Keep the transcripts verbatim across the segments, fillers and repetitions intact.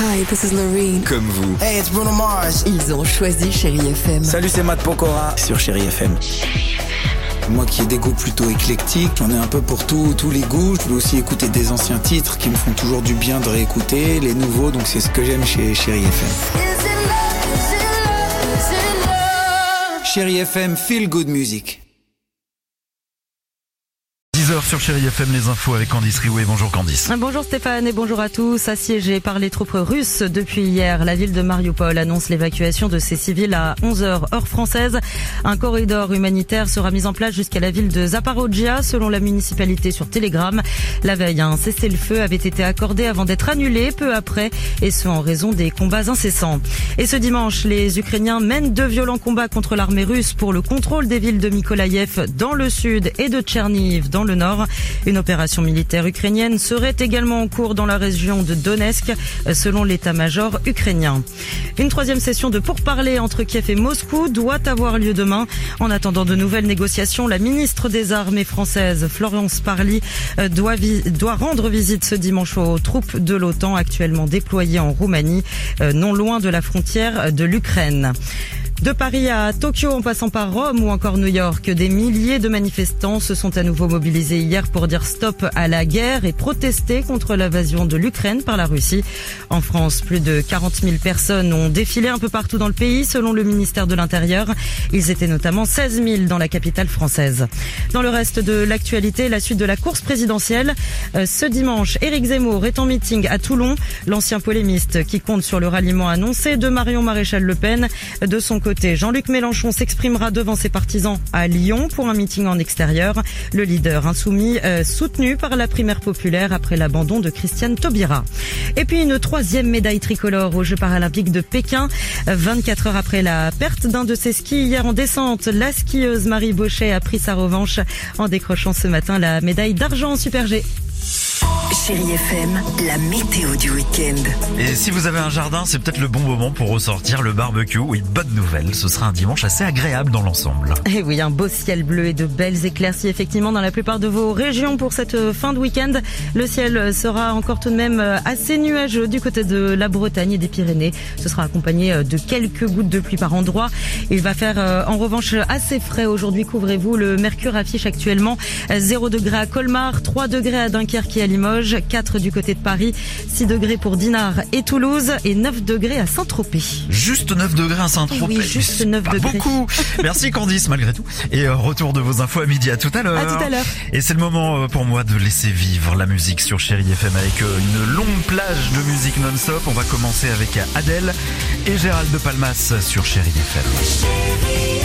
Hi, this is Loreen. Comme vous. Hey, it's Bruno Mars. Ils ont choisi Chérie F M. Salut, c'est Matt Pokora sur Chérie F M. Moi qui ai des goûts plutôt éclectiques, j'en ai un peu pour tout, tous les goûts. Je veux aussi écouter des anciens titres qui me font toujours du bien de réécouter, les nouveaux, donc c'est ce que j'aime chez Chérie F M. Chérie F M, feel good music. dix heures sur Chérie F M, les infos avec Candice Riouet. Bonjour Candice. Bonjour Stéphane et bonjour à tous. Assiégée par les troupes russes depuis hier, la ville de Mariupol annonce l'évacuation de ses civils à onze heures heure française. Un corridor humanitaire sera mis en place jusqu'à la ville de Zaporijjia selon la municipalité sur Telegram. La veille, un cessez-le-feu avait été accordé avant d'être annulé peu après, et ce en raison des combats incessants. Et ce dimanche, les Ukrainiens mènent de violents combats contre l'armée russe pour le contrôle des villes de Mykolaïev dans le sud et de Tcherniv dans le nord. Une opération militaire ukrainienne serait également en cours dans la région de Donetsk, selon l'état-major ukrainien. Une troisième session de pourparlers entre Kiev et Moscou doit avoir lieu demain. En attendant de nouvelles négociations, la ministre des Armées française, Florence Parly, doit, vi- doit rendre visite ce dimanche aux troupes de l'OTAN actuellement déployées en Roumanie, non loin de la frontière de l'Ukraine. De Paris à Tokyo, en passant par Rome ou encore New York, des milliers de manifestants se sont à nouveau mobilisés hier pour dire stop à la guerre et protester contre l'invasion de l'Ukraine par la Russie. En France, plus de quarante mille personnes ont défilé un peu partout dans le pays, selon le ministère de l'Intérieur. Ils étaient notamment seize mille dans la capitale française. Dans le reste de l'actualité, la suite de la course présidentielle. Ce dimanche, Éric Zemmour est en meeting à Toulon. L'ancien polémiste qui compte sur le ralliement annoncé de Marion Maréchal Le Pen. De son côté, Jean-Luc Mélenchon s'exprimera devant ses partisans à Lyon pour un meeting en extérieur. Le leader insoumis euh, soutenu par la primaire populaire après l'abandon de Christiane Taubira. Et puis une troisième médaille tricolore aux Jeux paralympiques de Pékin. vingt-quatre heures après la perte d'un de ses skis hier en descente, la skieuse Marie Bochet a pris sa revanche en décrochant ce matin la médaille d'argent en Super G. Chérie F M, la météo du week-end. Et si vous avez un jardin, c'est peut-être le bon moment pour ressortir le barbecue. Oui, bonne nouvelle, ce sera un dimanche assez agréable dans l'ensemble. Et oui, un beau ciel bleu et de belles éclaircies effectivement dans la plupart de vos régions pour cette fin de week-end. Le ciel sera encore tout de même assez nuageux du côté de la Bretagne et des Pyrénées. Ce sera accompagné de quelques gouttes de pluie par endroit. Il va faire en revanche assez frais aujourd'hui, couvrez-vous. Le mercure affiche actuellement zéro degré à Colmar, trois degrés à Dunkerque et à Limoges, quatre du côté de Paris, six degrés pour Dinard et Toulouse et neuf degrés à Saint-Tropez. Juste neuf degrés à Saint-Tropez. Oui, juste neuf Pas degrés. beaucoup. Merci Candice malgré tout. Et euh, retour de vos infos à midi. À tout à l'heure. À tout à l'heure. Et c'est le moment euh, pour moi de laisser vivre la musique sur Chérie F M avec euh, une longue plage de musique non-stop. On va commencer avec Adèle et Gérald de Palmas sur Chérie F M.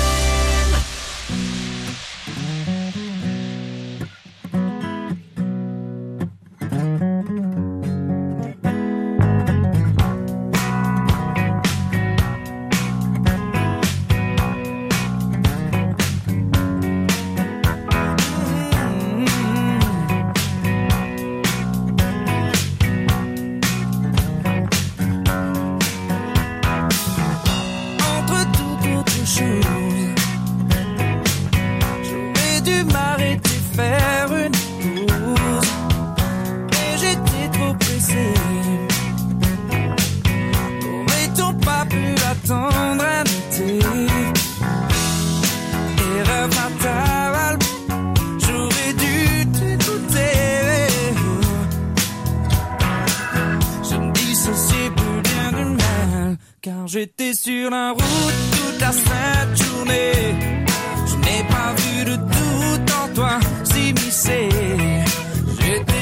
J'aurais dû m'arrêter, faire une pause, mais j'étais trop pressé. N'aurait-on pas pu attendre un été? Erreur fatale, j'aurais dû t'écouter. Je me dissociais plus bien du mal, car j'étais sur la route toute la sainte journée. Je n'ai pas vu de doute en toi s'immiscer. J'étais